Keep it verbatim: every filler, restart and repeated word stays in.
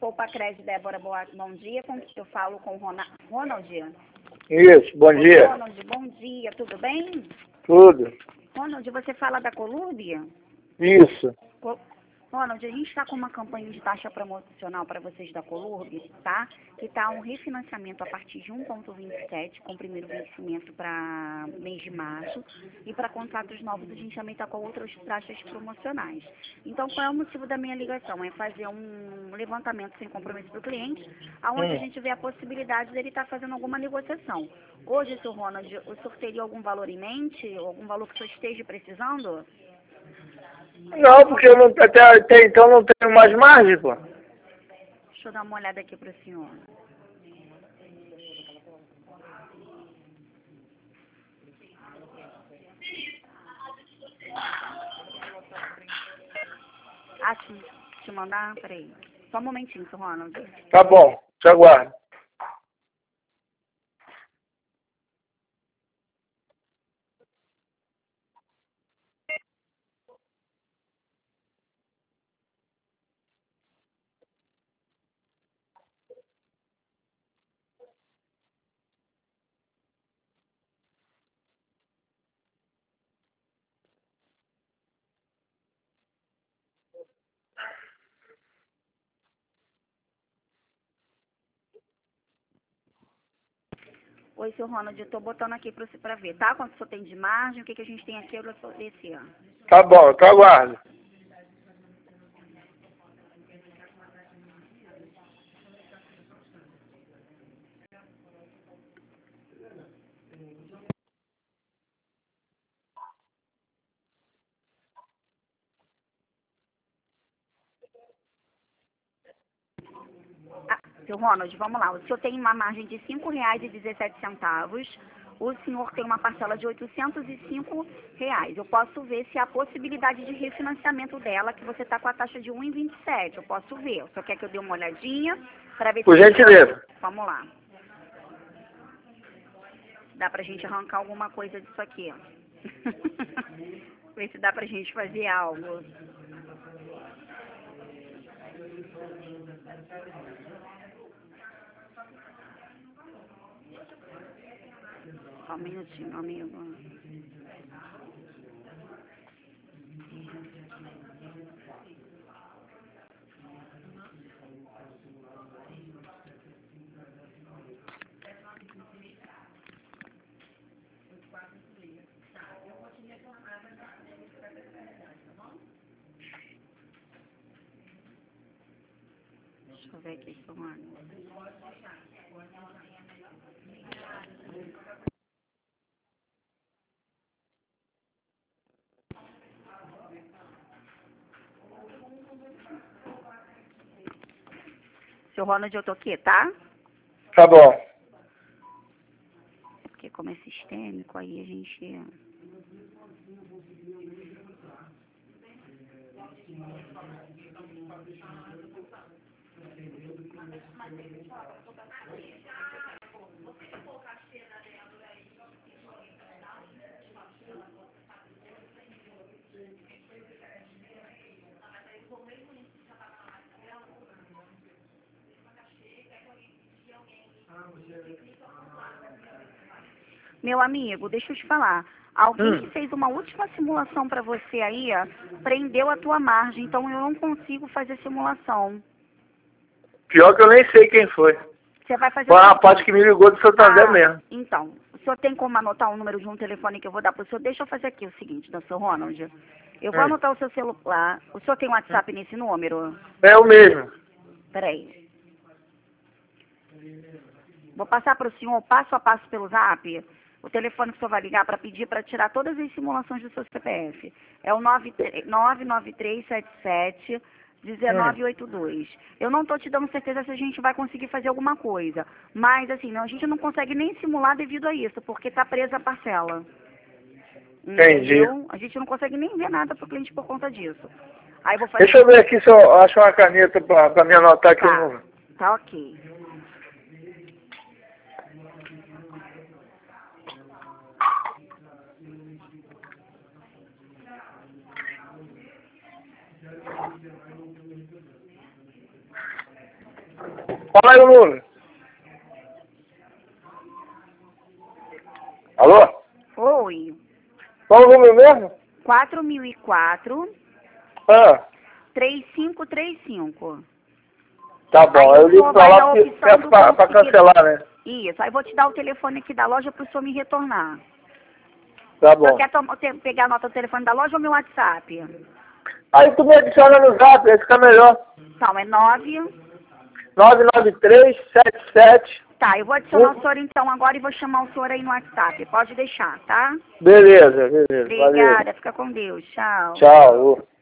Poupa Crédito, Débora, boa, bom dia. Com eu falo com o Ronald. Ronald? Isso, bom dia. Ronald, bom dia, tudo bem? Tudo. Ronald, você fala da Colúrbia? Isso. Co Ronald, a gente está com uma campanha de taxa promocional para vocês da Colúrbia, tá? Que está um refinanciamento a partir de um vírgula vinte e sete, com o primeiro vencimento para mês de março. E para contratos novos a gente também está com outras taxas promocionais. Então, qual é o motivo da minha ligação? É fazer um levantamento sem compromisso para o cliente, aonde Hum. a gente vê a possibilidade dele estar fazendo alguma negociação. Hoje, seu Ronald, o senhor teria algum valor em mente? Algum valor que o senhor esteja precisando? Não, porque eu não, até, até então não tenho mais margem, pô. Deixa eu dar uma olhada aqui para o senhor. Ah, te, te mandar? Peraí. Só um momentinho, seu Ronald. Tá bom, te aguardo. Oi, seu Ronald, eu tô botando aqui para você para ver, tá? Quanto o senhor tem de margem, o que, que a gente tem aqui para ver esse ano. Tá bom, eu te aguardo. Ah, seu Ronald, vamos lá. O senhor tem uma margem de cinco reais e dezessete centavos. O senhor tem uma parcela de oitocentos e cinco reais. Eu posso ver se há possibilidade de refinanciamento dela, que você está com a taxa de um vírgula vinte e sete. Eu posso ver. O senhor quer que eu dê uma olhadinha para ver se... Por gentileza. Vamos lá. Dá pra gente arrancar alguma coisa disso aqui, ó. Ver se dá pra gente fazer algo. Só um minutinho, amigo. Deixa eu ver aqui, seu Ronald. Seu Ronald, eu tô aqui, tá? Tá bom. Porque como é sistêmico, aí a gente... Meu amigo, deixa eu te falar. Alguém que Hum. fez uma última simulação pra você aí, ó, prendeu a tua margem, então eu não consigo fazer simulação. Pior que eu nem sei quem foi. Você vai fazer Foi o uma seguinte. parte que me ligou do Santander Ah, mesmo. então, o senhor tem como anotar o número de um telefone que eu vou dar pro senhor? Deixa eu fazer aqui o seguinte, da seu Ronald. Eu vou Hum. anotar o seu celular. O senhor tem WhatsApp nesse número? É o mesmo. Peraí. Vou passar para o senhor passo a passo pelo zap o telefone que o senhor vai ligar para pedir para tirar todas as simulações do seu C P F. É o nove nove três sete sete um Hum. nove oito dois. Eu não estou te dando certeza se a gente vai conseguir fazer alguma coisa. Mas, assim, não, a gente não consegue nem simular devido a isso, porque está presa a parcela. Entendi. Entendeu? A gente não consegue nem ver nada para o cliente por conta disso. Aí eu vou fazer... Deixa eu ver aqui se eu acho uma caneta pra, pra me anotar aqui o Tá, número. tá ok. Fala aí o número. Alô? Oi. Qual o número mesmo? quatro mil e quatro, Ah, três cinco três cinco. tá bom. Aí Eu o ligo senhor pra vai lá dar a porque opção peço do pra, pra conseguir- cancelar, né? Isso, aí vou te dar o telefone aqui da loja para o senhor me retornar. Tá O senhor bom. quer tom- te- pegar a nota do telefone da loja ou meu WhatsApp? Aí tu me adiciona no zap, aí fica melhor. Então, é nove. nove nove três, sete sete. Tá, eu vou adicionar Um. o senhor então agora e vou chamar o senhor aí no WhatsApp. Pode deixar, tá? Beleza, beleza. Valeu. Obrigada, fica com Deus. Tchau. Tchau.